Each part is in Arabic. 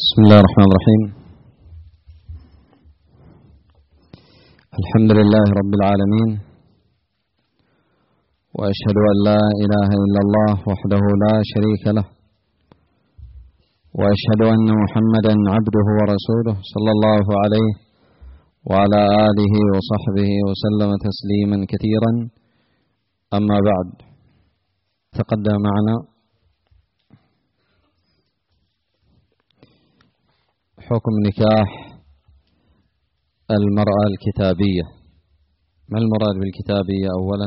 بسم الله الرحمن الرحيم. الحمد لله رب العالمين، وأشهد أن لا إله إلا الله وحده لا شريك له، وأشهد أن محمدا عبده ورسوله صلى الله عليه وعلى آله وصحبه وسلم تسليما كثيرا. أما بعد، تقدم معنا حكم نكاح المرأة الكتابية. ما المراد بالكتابية أولا؟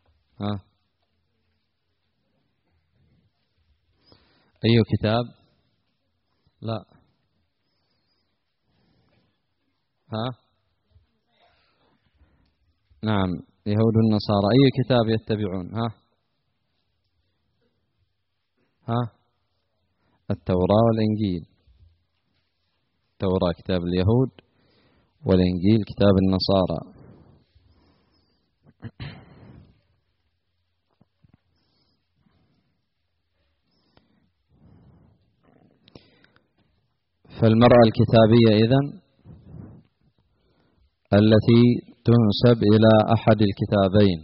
أي كتاب؟ لا. نعم، يهود النصارى. أي كتاب يتبعون؟ التوراة والإنجيل. التوراة كتاب اليهود، والإنجيل كتاب النصارى. فالمرأة الكتابية إذن التي تنسب إلى أحد الكتابين،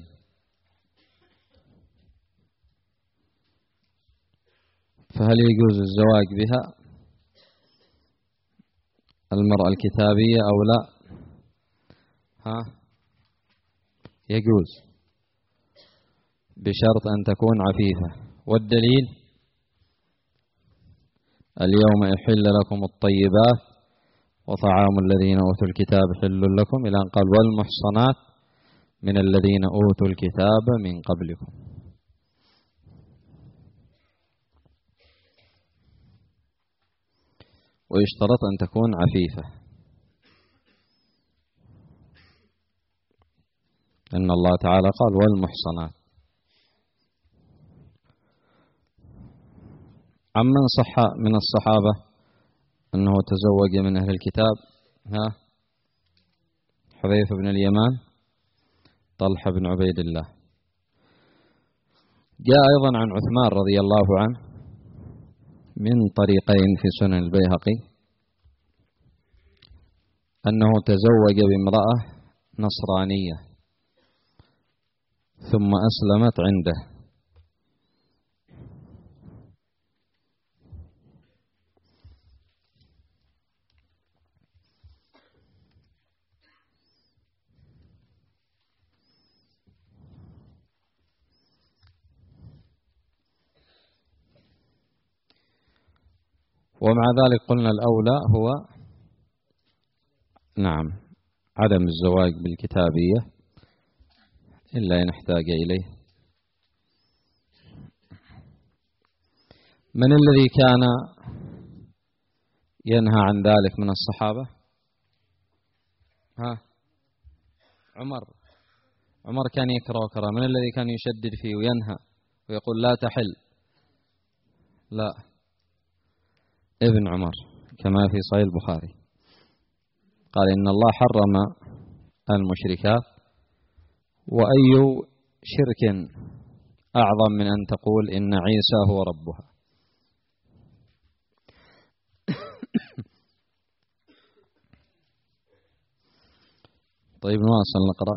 فهل يجوز الزواج بها المرأة الكتابية أو لا؟ يجوز بشرط أن تكون عفيفة. والدليل: اليوم أحل لكم الطيبات وطعام الذين أوتوا الكتاب حل لكم، إلى أن قال والمحصنات من الذين أوتوا الكتاب من قبلكم. ويشترط أن تكون عفيفة، إن الله تعالى قال والمحصنات. عمن صح من الصحابة أنه تزوج من أهل الكتاب؟ حذيفة بن اليمان، طلحة بن عبيد الله. جاء أيضا عن عثمان رضي الله عنه من طريقين في سنن البيهقي أنه تزوج بامرأة نصرانية ثم أسلمت عنده. ومع ذلك قلنا الأولى هو عدم الزواج بالكتابية إلا إن احتاج إليه. من الذي كان ينهى عن ذلك من الصحابة؟ عمر كان يكره كراهة. من الذي كان يشدد فيه وينهى ويقول لا تحل؟ لا، ابن عمر، كما في صحيح البخاري قال إن الله حرم المشركات، وأي شرك أعظم من أن تقول إن عيسى هو ربها. طيب نواصل نقرأ.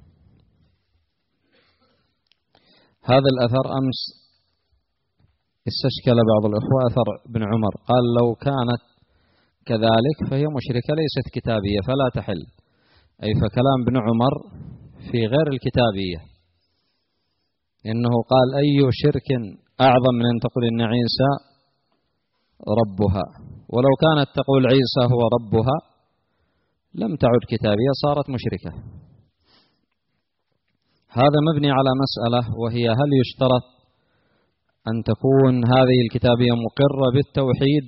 هذا الأثر أمس استشكل بعض الأخوة أثر ابن عمر، قال لو كانت كذلك فهي مشركة ليست كتابية فلا تحل، أي فكلام ابن عمر في غير الكتابية، إنه قال أي شرك أعظم من أن تقول إن عيسى ربها، ولو كانت تقول عيسى هو ربها لم تعد كتابية، صارت مشركة. هذا مبني على مسألة، وهي هل يشترط أن تكون هذه الكتابية مقرة بالتوحيد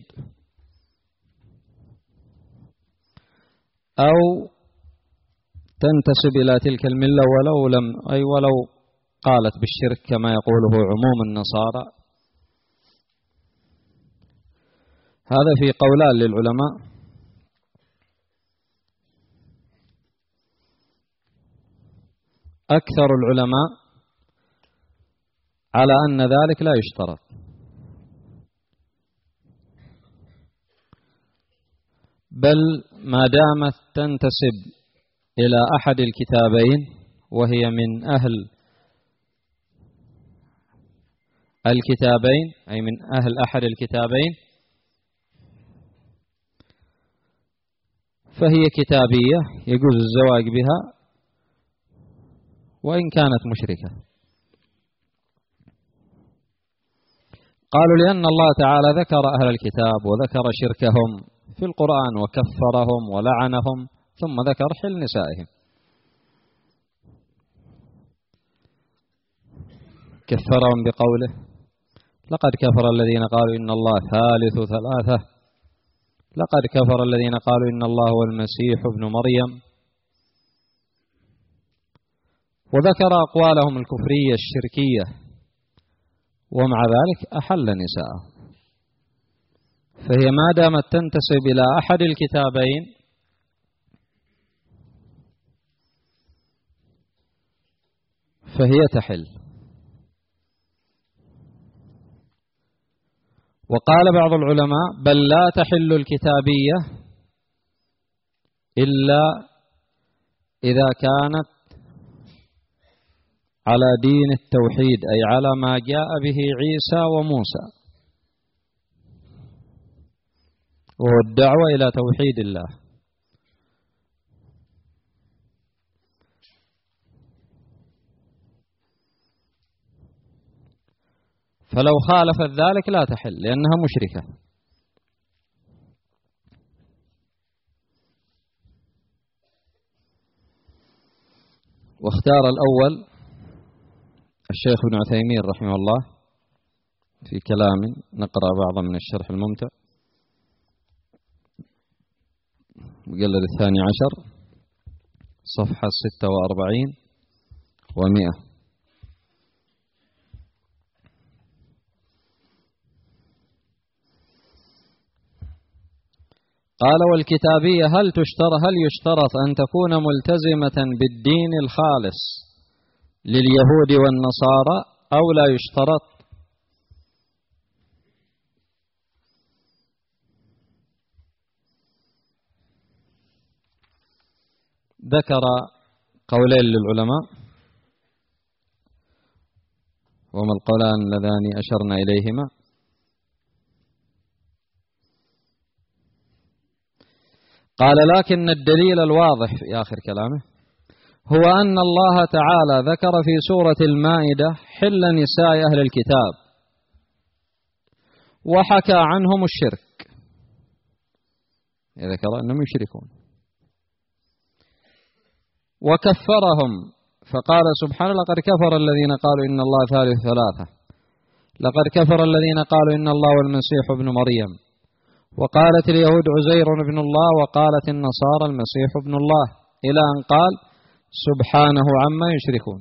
أو تنتسب إلى تلك الملة ولو قالت بالشرك كما يقوله عموم النصارى؟ هذا في قولان للعلماء. أكثر العلماء على أن ذلك لا يشترط، بل ما دامت تنتسب إلى أحد الكتابين وهي من أهل الكتابين أي من أهل أحد الكتابين فهي كتابية يجوز الزواج بها وإن كانت مشركة. قالوا لأن الله تعالى ذكر أهل الكتاب وذكر شركهم في القرآن وكفرهم ولعنهم ثم ذكر حل نسائهم، كفرهم بقوله لقد كفر الذين قالوا إن الله ثالث ثلاثة، لقد كفر الذين قالوا إن الله هو المسيح ابن مريم، وذكر أقوالهم الكفرية الشركية ومع ذلك أحل نساءه. فهي ما دامت تنتسب إلى أحد الكتابين فهي تحل. وقال بعض العلماء بل لا تحل الكتابية إلا إذا كانت على دين التوحيد أي على ما جاء به عيسى وموسى، وهو الدعوة إلى توحيد الله. فلو خالفت ذلك لا تحل لأنها مشركة. واختار الأول الشيخ ابن عثيمين رحمه الله في كلام، نقرأ بعضا من الشرح الممتع، مجلد 12 صفحة 46 و100. قال والكتابية هل يشترط أن تكون ملتزمة بالدين الخالص لليهود والنصارى أو لا يشترط؟ ذكر قولين للعلماء وما القولان اللذان أشرنا إليهما. قال لكن الدليل الواضح في آخر كلامه هو أن الله تعالى ذكر في سورة المائدة حل نساء أهل الكتاب وحكى عنهم الشرك، ذكر أنهم يشركون وكفرهم فقال سبحانه لقد كفر الذين قالوا إن الله ثالث ثلاثة، لقد كفر الذين قالوا إن الله والمسيح ابن مريم، وقالت اليهود عزير ابن الله، وقالت النصارى المسيح ابن الله، إلى أن قال سبحانه عما يشركون.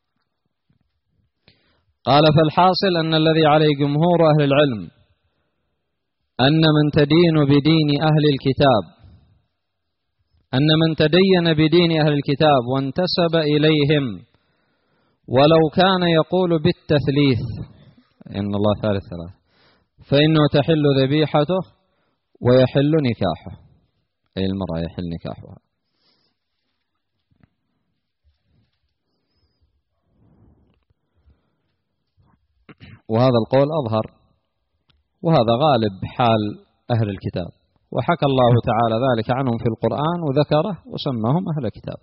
قال فالحاصل أن الذي عليه جمهور أهل العلم أن من تدين بدين أهل الكتاب، أن من تدين بدين أهل الكتاب وانتسب إليهم ولو كان يقول بالتثليث إن الله ثالث ثلاثة فإنه تحل ذبيحته ويحل نكاحه، أي المرأة يحل نكاحها. وهذا القول أظهر وهذا غالب حال أهل الكتاب، وحكى الله تعالى ذلك عنهم في القرآن وذكره وسماهم أهل الكتاب.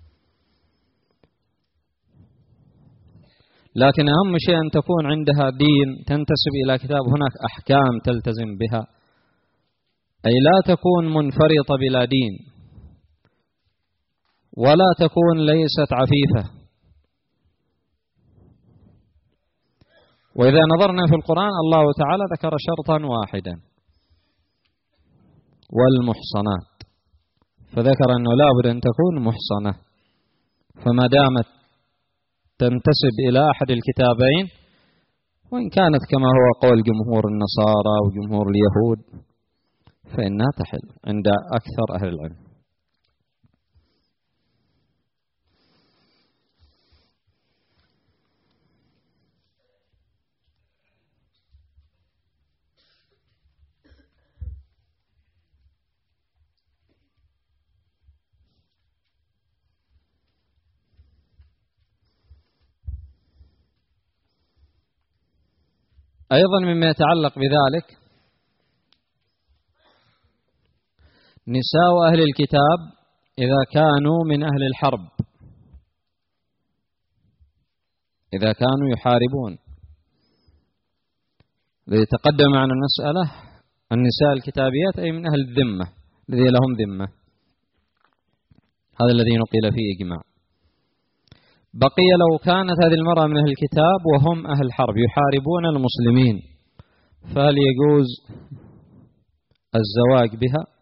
لكن أهم شيء أن تكون عندها دين تنتسب إلى كتاب، هناك أحكام تلتزم بها، أي لا تكون منفرطة بلا دين ولا تكون ليست عفيفة. وإذا نظرنا في القرآن الله تعالى ذكر شرطا واحدا والمحصنات، فذكر أنه لا بد أن تكون محصنة، فما دامت تنتسب إلى أحد الكتابين وإن كانت كما هو قول جمهور النصارى وجمهور اليهود فإنها تحل عند أكثر أهل العلم. أيضا مما يتعلق بذلك نساء أهل الكتاب إذا كانوا من أهل الحرب، إذا كانوا يحاربون، ليتقدم معنا المسألة النساء الكتابيات أي من أهل الذمة الذي لهم ذمة، هذا الذي نقل فيه إجماع. بقي لو كانت هذه المرأة من أهل الكتاب وهم أهل حرب يحاربون المسلمين، فهل يجوز الزواج بها؟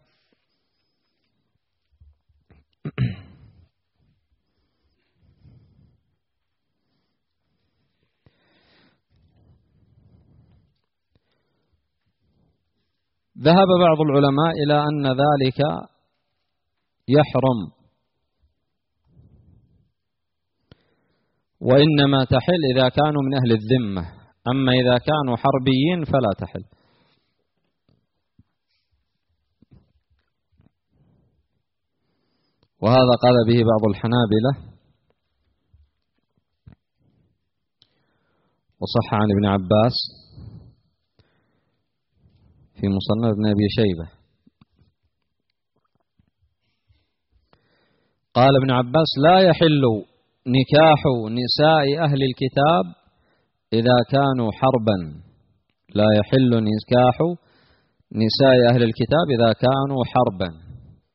ذهب بعض العلماء إلى أن ذلك يحرم، وإنما تحل إذا كانوا من أهل الذمة، أما إذا كانوا حربيين فلا تحل. وهذا قال به بعض الحنابلة، وصح عن ابن عباس في مصنف ابن أبي شيبة. قال ابن عباس: لا يحل نكاح نساء أهل الكتاب إذا كانوا حربا، لا يحل نكاح نساء أهل الكتاب إذا كانوا حربا.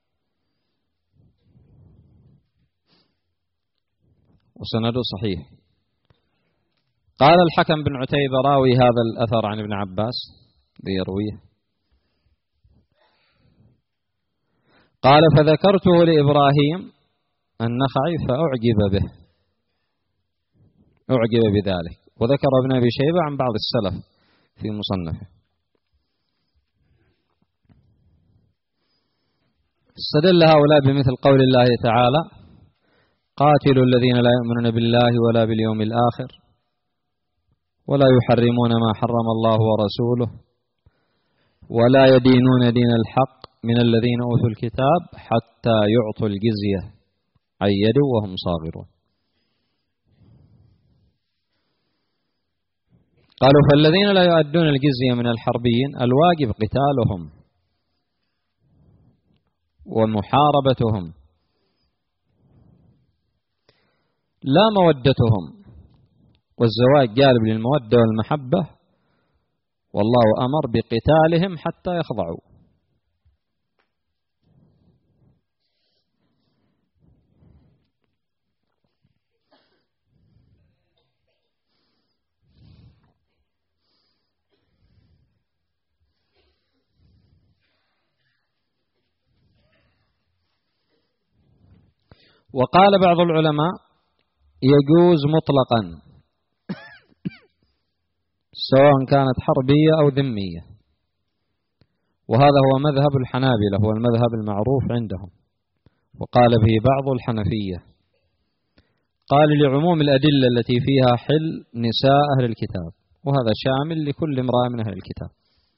وسنده صحيح. قال الحكم بن عتيبة راوي هذا الأثر عن ابن عباس ليرويه، قال: فذكرته لإبراهيم النخعي فأعجب به، أعجب بذلك. وذكر ابن أبي شيبة عن بعض السلف في مصنفه. استدل هؤلاء بمثل قول الله تعالى: قاتلوا الذين لا يؤمنون بالله ولا باليوم الآخر ولا يحرمون ما حرم الله ورسوله ولا يدينون دين الحق من الذين أوتوا الكتاب حتى يعطوا الجزية عن يد وهم صاغرون. قالوا: فالذين لا يؤدون الجزية من الحربيين الواجب قتالهم ومحاربتهم لا مودتهم، والزواج جالب للمودة والمحبة، والله أمر بقتالهم حتى يخضعوا. وقال بعض العلماء: يجوز مطلقا سواء كانت حربية أو ذمية، وهذا هو مذهب الحنابلة، هو المذهب المعروف عندهم، وقال به بعض الحنفية. قال: لعموم الأدلة التي فيها حل نساء أهل الكتاب، وهذا شامل لكل امرأة من أهل الكتاب.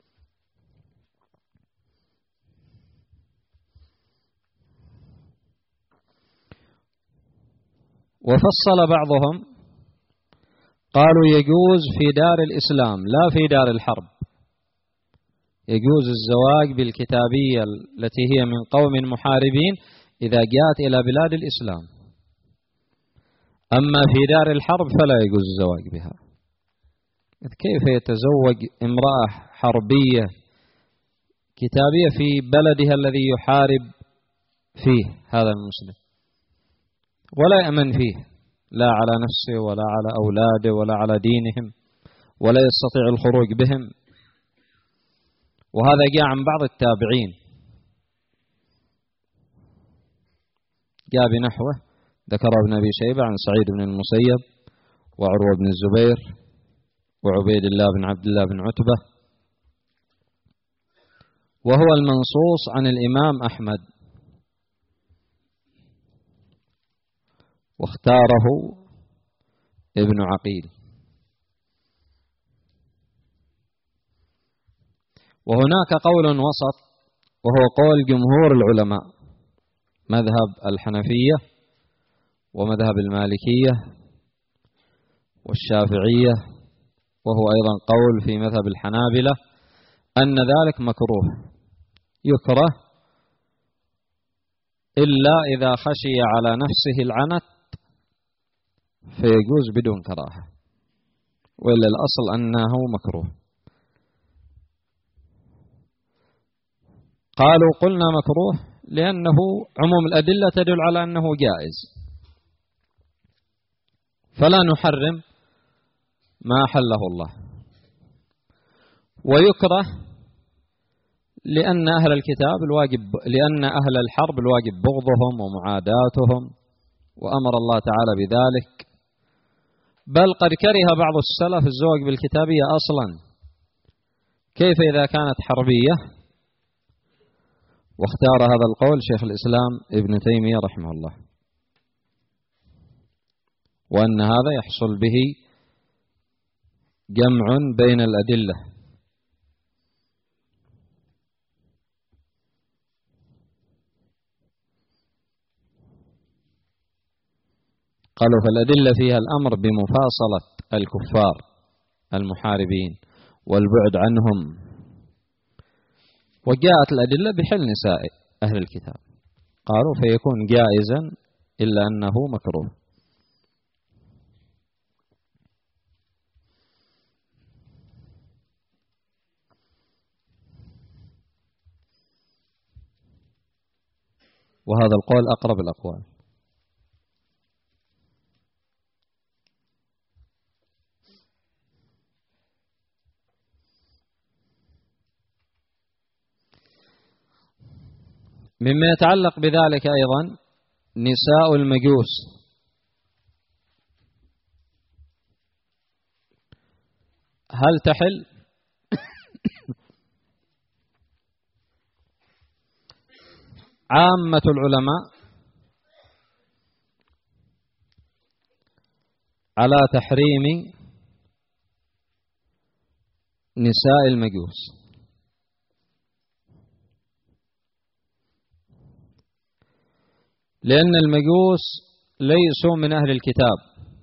وفصل بعضهم قالوا: يجوز في دار الإسلام لا في دار الحرب، يجوز الزواج بالكتابية التي هي من قوم محاربين إذا جاءت إلى بلاد الإسلام، أما في دار الحرب فلا يجوز الزواج بها. كيف يتزوج امرأة حربية كتابية في بلدها الذي يحارب فيه هذا المسلم ولا يأمن فيه، لا على نفسه ولا على أولاده ولا على دينهم، ولا يستطيع الخروج بهم؟ وهذا جاء عن بعض التابعين، جاء بنحوه ذكر ابن أبي شيبة عن سعيد بن المسيب وعروة بن الزبير وعبيد الله بن عبد الله بن عتبة، وهو المنصوص عن الإمام أحمد، واختاره ابن عقيل. وهناك قول وسط وهو قول جمهور العلماء، مذهب الحنفية ومذهب المالكية والشافعية وهو أيضا قول في مذهب الحنابلة أن ذلك مكروه، يكره إلا إذا خشي على نفسه العنت فيجوز بدون كراهة، وإلا الأصل أنه مكروه. قالوا قلنا مكروه لأنه عموم الأدلة تدل على أنه جائز، فلا نحرم ما أحله الله. ويكره لأن أهل الكتاب لأن أهل الحرب الواجب بغضهم ومعاداتهم، وأمر الله تعالى بذلك، بل قد كره بعض السلف الزواج بالكتابية أصلا، كيف إذا كانت حربية؟ واختار هذا القول شيخ الإسلام ابن تيمية رحمه الله، وأن هذا يحصل به جمع بين الأدلة. قالوا فالأدلة فيها الأمر بمفاصلة الكفار المحاربين والبعد عنهم، وجاءت الأدلة بحل نساء أهل الكتاب، قالوا فيكون جائزا إلا أنه مكروه. وهذا القول أقرب الأقوال. مما يتعلق بذلك أيضا نساء المجوس، هل تحل؟ عامة العلماء على تحريم نساء المجوس، لأن المجوس ليسوا من أهل الكتاب،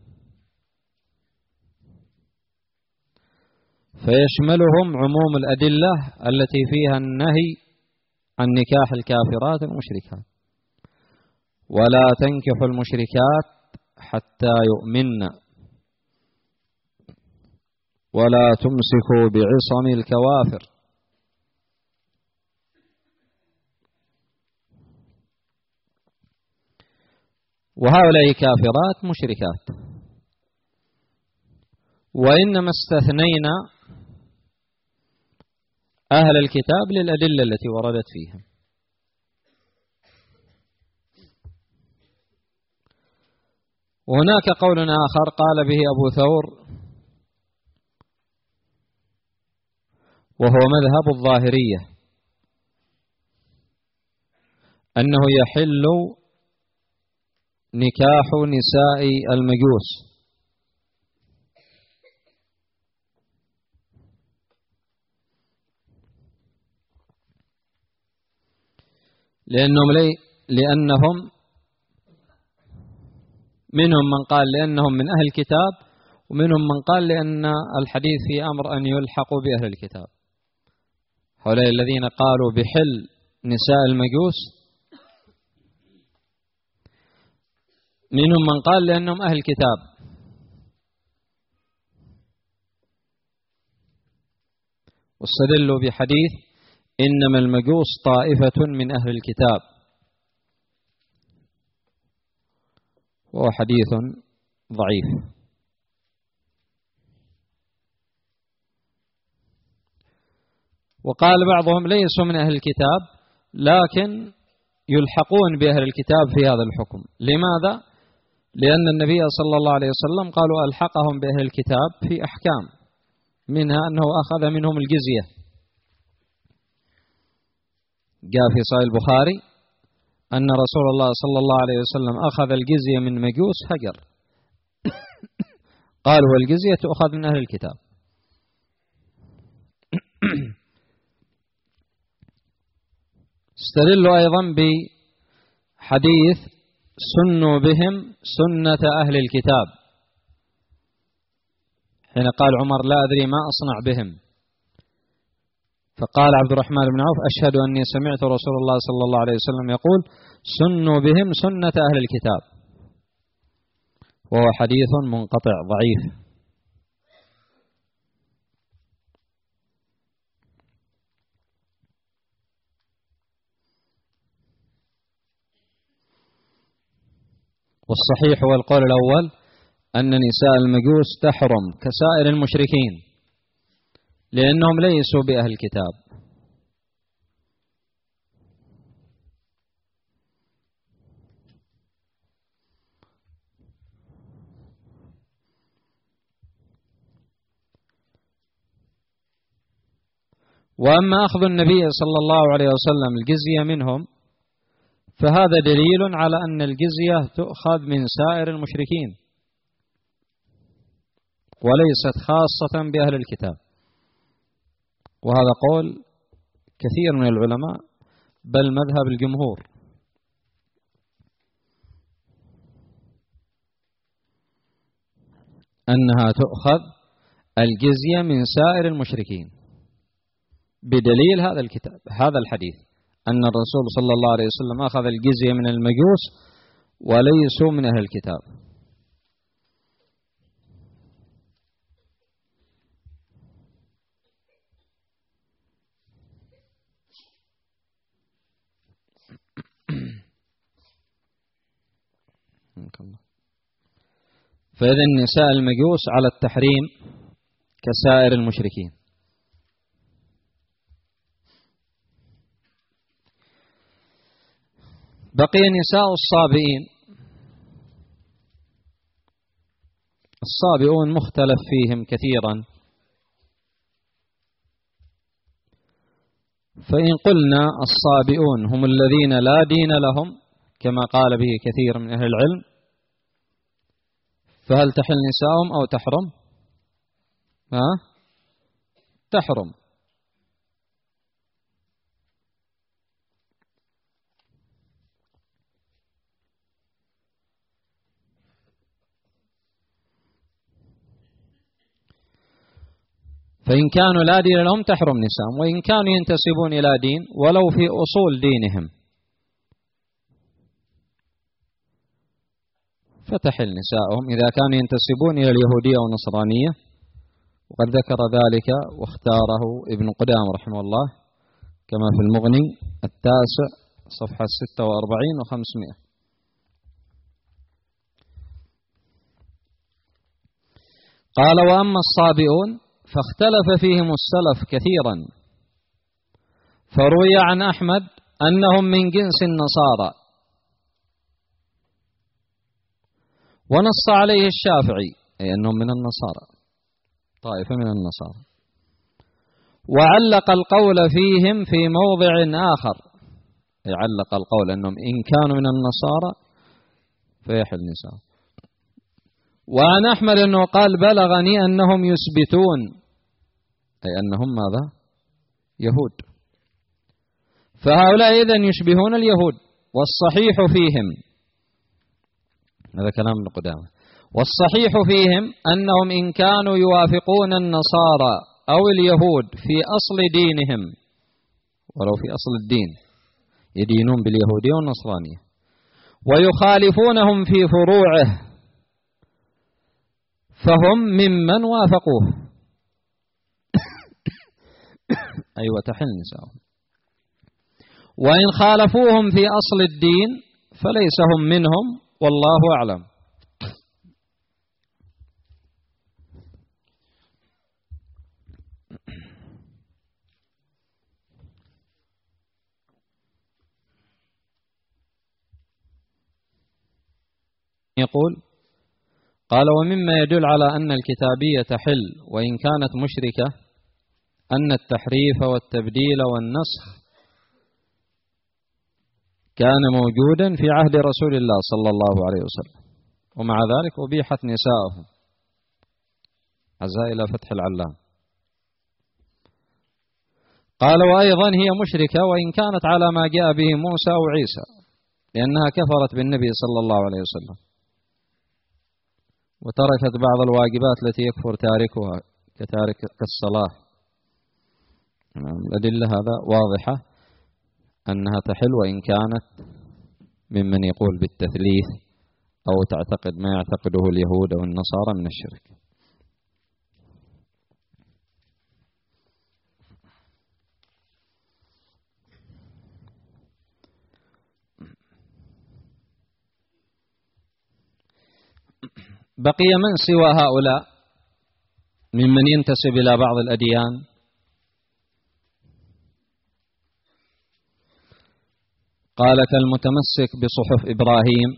فيشملهم عموم الأدلة التي فيها النهي عن نكاح الكافرات المشركات، ولا تنكحوا المشركات حتى يؤمن، ولا تمسكوا بعصم الكوافر. وهؤلاء كافرات مشركات، وإنما استثنينا أهل الكتاب للأدلة التي وردت فيهم. وهناك قول آخر قال به أبو ثور وهو مذهب الظاهرية، أنه يحل نكاح نساء المجوس، لأنهم منهم من قال لأنهم من أهل الكتاب، ومنهم من قال لأن الحديث في أمر أن يلحقوا بأهل الكتاب. هؤلاء الذين قالوا بحل نساء المجوس منهم من قال لأنهم أهل الكتاب، واستدلوا بحديث إنما المجوس طائفة من أهل الكتاب، وهو حديث ضعيف. وقال بعضهم ليسوا من أهل الكتاب لكن يلحقون بأهل الكتاب في هذا الحكم. لماذا؟ لأن النبي صلى الله عليه وسلم قالوا ألحقهم بأهل الكتاب في أحكام، منها أنه أخذ منهم الجزية. جاء في صحيح البخاري أن رسول الله صلى الله عليه وسلم أخذ الجزية من مجوس هجر، قال والجزية تؤخذ من أهل الكتاب. استدلوا أيضا بحديث سنوا بهم سنة أهل الكتاب، حين قال عمر لا أدري ما أصنع بهم، فقال عبد الرحمن بن عوف أشهد أني سمعت رسول الله صلى الله عليه وسلم يقول سنوا بهم سنة أهل الكتاب، وهو حديث منقطع ضعيف. والصحيح هو القول الأول أن نساء المجوس تحرم كسائر المشركين لأنهم ليسوا بأهل الكتاب. وأما أخذ النبي صلى الله عليه وسلم الجزية منهم فهذا دليل على أن الجزية تؤخذ من سائر المشركين وليست خاصة بأهل الكتاب، وهذا قول كثير من العلماء بل مذهب الجمهور. أنها تؤخذ الجزية من سائر المشركين بدليل هذا الكتاب، هذا الحديث أن الرسول صلى الله عليه وسلم أخذ الجزية من المجوس وليسوا من أهل الكتاب. فإذا نساء المجوس على التحريم كسائر المشركين. بقي نساء الصابئين. الصابئون مختلف فيهم كثيرا، فإن قلنا الصابئون هم الذين لا دين لهم كما قال به كثير من أهل العلم، فهل تحل نساءهم أو تحرم؟ تحرم. فإن كانوا لا دين لهم تحرم نساءهم، وإن كانوا ينتسبون إلى دين ولو في أصول دينهم فتحل نساءهم إذا كانوا ينتسبون إلى اليهودية والنصرانية، وقد ذكر ذلك واختاره ابن قدامة رحمه الله كما في المغني 9 صفحة 46 و500. قال وأما الصابئون فاختلف فيهم السلف كثيرا، فروي عن أحمد أنهم من جنس النصارى، ونص عليه الشافعي أي أنهم من النصارى، طائفة من النصارى، وعلق القول فيهم في موضع آخر، علق القول أنهم إن كانوا من النصارى فيحل نساء. وعن أحمد أنه قال بلغني أنهم يثبتون أي أنهم ماذا؟ يهود، فهؤلاء إذن يشبهون اليهود، والصحيح فيهم، هذا كلام ابن قدامة، والصحيح فيهم أنهم إن كانوا يوافقون النصارى أو اليهود في أصل دينهم ولو في أصل الدين يدينون باليهودية والنصرانية ويخالفونهم في فروعه فهم ممن وافقوه أيوة تحل نساءهم، وإن خالفوهم في أصل الدين فليس هم منهم والله أعلم. يقول قال ومما يدل على أن الكتابية تحل وإن كانت مشركة أن التحريف والتبديل والنسخ كان موجودا في عهد رسول الله صلى الله عليه وسلم، ومع ذلك أبيحت نساءه عزاء إلى فتح العلام. قال وأيضا هي مشركة وإن كانت على ما جاء به موسى وعيسى، لأنها كفرت بالنبي صلى الله عليه وسلم، وتركت بعض الواجبات التي يكفر تاركها كتارك الصلاة. الأدلة هذا واضحة أنها تحل وإن كانت ممن يقول بالتثليث أو تعتقد ما يعتقده اليهود أو النصارى من الشرك. بقي من سوى هؤلاء ممن ينتسب إلى بعض الأديان قال كالمتمسك بصحف إبراهيم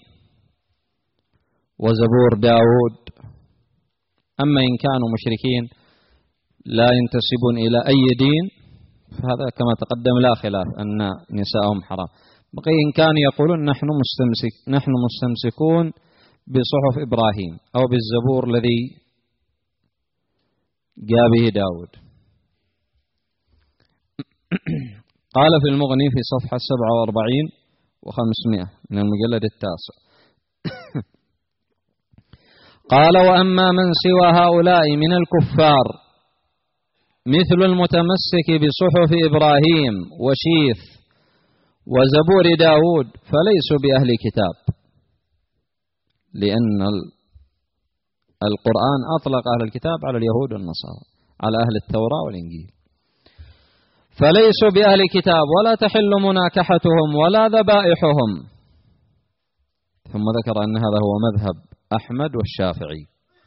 وزبور داود. أما إن كانوا مشركين لا ينتسبون إلى أي دين فهذا كما تقدم لا خلاف أن نساءهم حرام. بقي إن كانوا يقولون نحن مستمسكون بصحف إبراهيم أو بالزبور الذي جاء به داود. قال في المغني في صفحة 47 و500 من المجلد 9 قال وأما من سوى هؤلاء من الكفار مثل المتمسك بصحف إبراهيم وشيث وزبور داود فليسوا بأهل كتاب، لأن القرآن أطلق أهل الكتاب على اليهود والنصارى، على أهل التوراة والإنجيل، فليسوا بأهل كتاب ولا تحل مناكحتهم ولا ذبائحهم. ثم ذكر أن هذا هو مذهب أحمد والشافعي.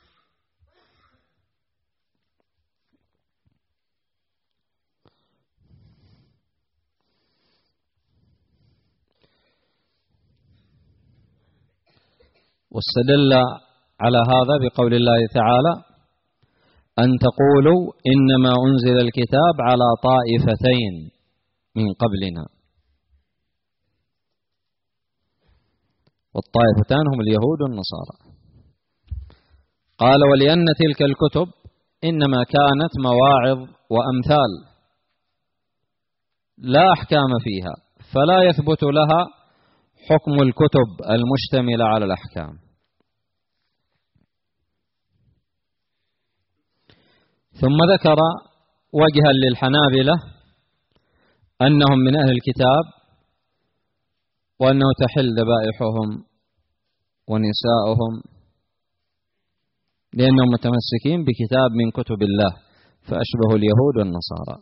واستدل على هذا بقول الله تعالى أن تقولوا إنما أنزل الكتاب على طائفتين من قبلنا، والطائفتان هم اليهود والنصارى. قال ولأن تلك الكتب إنما كانت مواعظ وأمثال لا أحكام فيها، فلا يثبت لها حكم الكتب المشتملة على الأحكام. ثم ذكر وجها للحنابلة أنهم من أهل الكتاب وأنه تحل ذبائحهم ونساؤهم لأنهم متمسكين بكتاب من كتب الله فأشبهوا اليهود والنصارى.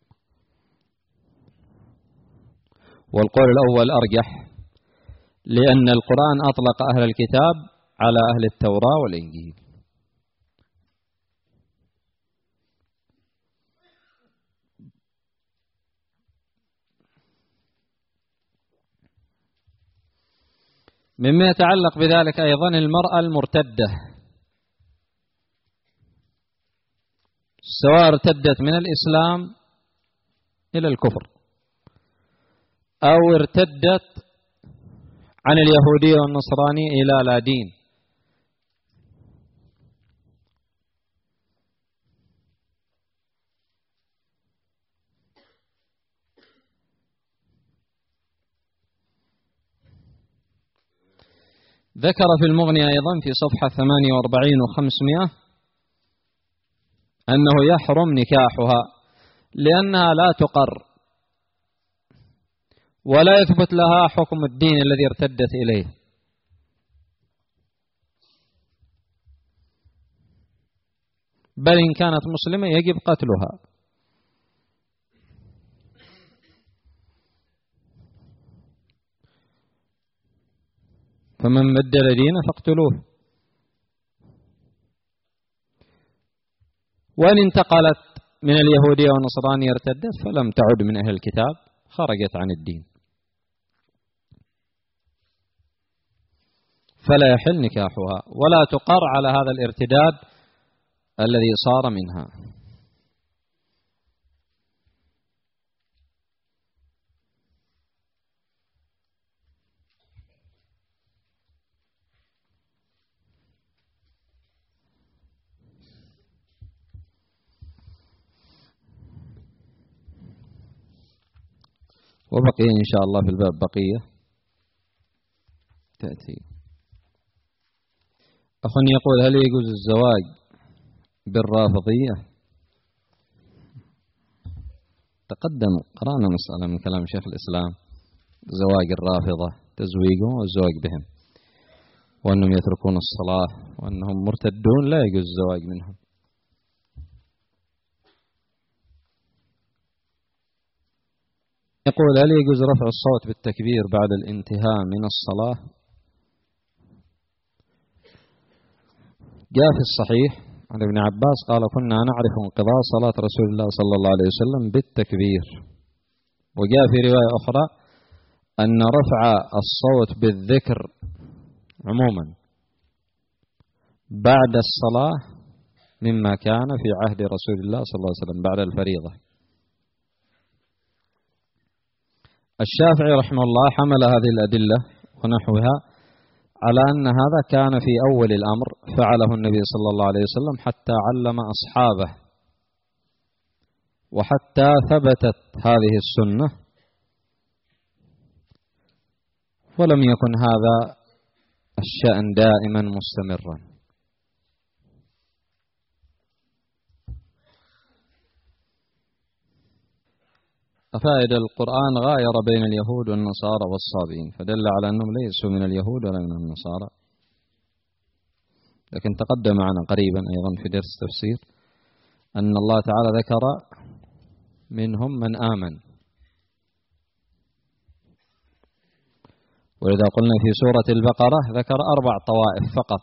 والقول الأول أرجح، لأن القرآن أطلق أهل الكتاب على أهل التوراة والإنجيل. مما يتعلق بذلك أيضا المرأة المرتدة، سواء ارتدت من الإسلام إلى الكفر أو ارتدت عن اليهودية والنصرانية إلى لا دين، ذكر في المغني أيضا في صفحة 48 و500 أنه يحرم نكاحها لأنها لا تقر ولا يثبت لها حكم الدين الذي ارتدت إليه. بل إن كانت مسلمة يجب قتلها. فمن بدل دينه فاقتلوه. وإن انتقلت من اليهودية والنصرانية ارتدت فلم تعد من أهل الكتاب، خرجت عن الدين، فلا يحل نكاحها ولا تقر على هذا الارتداد الذي صار منها. وبقي إن شاء الله في الباب بقية تأتي. أخ يقول: هل يجوز الزواج بالرافضية؟ تقدم قرأنا مسألة من كلام شيخ الإسلام: زواج الرافضة تزويجهم والزواج بهم، وأنهم يتركون الصلاة وأنهم مرتدون لا يجوز الزواج منهم. يقول: هل يجوز رفع الصوت بالتكبير بعد الانتهاء من الصلاة؟ جاء في الصحيح عن ابن عباس قال: كنا نعرف انقضاء صلاة رسول الله صلى الله عليه وسلم بالتكبير. وجاء في رواية أخرى أن رفع الصوت بالذكر عموما بعد الصلاة مما كان في عهد رسول الله صلى الله عليه وسلم بعد الفريضة. الشافعي رحمه الله حمل هذه الأدلة ونحوها على أن هذا كان في أول الأمر فعله النبي صلى الله عليه وسلم حتى علم أصحابه، وحتى ثبتت هذه السنة، ولم يكن هذا الشأن دائما مستمرا. فائدة القرآن غاير بين اليهود والنصارى والصابئين، فدل على أنهم ليسوا من اليهود ولا من النصارى. لكن تقدم معنا قريبا أيضا في درس تفسير أن الله تعالى ذكر منهم من آمن، وإذا قلنا في سورة البقرة ذكر 4 طوائف فقط،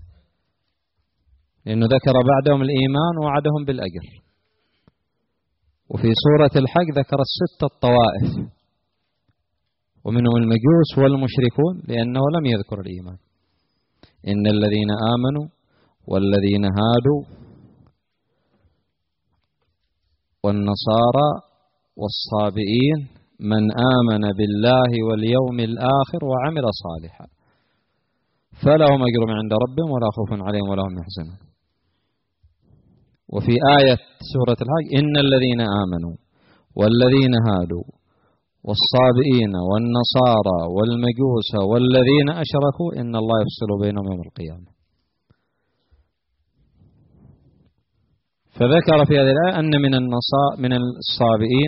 لأنه ذكر بعدهم الإيمان ووعدهم بالأجر. وفي سورة الحج ذكر 6 طوائف، ومنهم المجوس والمشركون لأنه لم يذكر الإيمان: إن الذين آمنوا والذين هادوا والنصارى والصابئين من آمن بالله واليوم الآخر وعمل صالحا فلهم أجر عند ربهم ولا خوف عليهم ولا هم يحزنون. وفي آية سورة الحج: إن الذين آمنوا والذين هادوا والصابئين والنصارى والمجوس والذين أشركوا إن الله يفصل بينهم يوم القيامة. فذكر في هذه الآية أن من الصابئين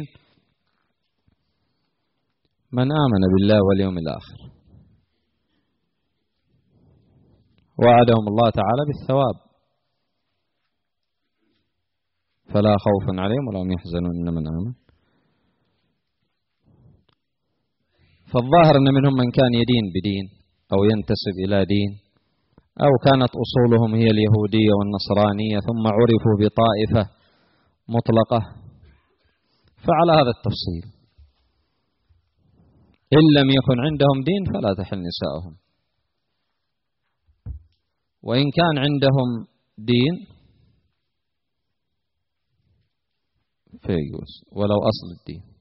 من آمن بالله واليوم الآخر، وعدهم الله تعالى بالثواب فلا خوف عليهم ولا هم يحزنون إن من آمن. فالظاهر أن منهم من كان يدين بدين أو ينتسب إلى دين، أو كانت أصولهم هي اليهودية والنصرانية ثم عرفوا بطائفة مطلقة، فعلى هذا التفصيل إن لم يكن عندهم دين فلا تحل نساءهم، وإن كان عندهم دين فيجوز ولو أصل الدين.